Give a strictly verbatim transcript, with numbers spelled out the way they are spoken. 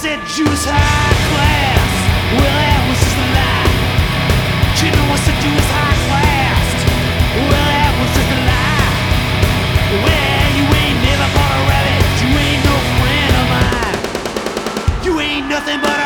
said you was high class. Well, that was just a lie. You know I said you was high class. Well, that was just a lie. Well, you ain't never bought a rabbit. You ain't no friend of mine. You ain't nothing but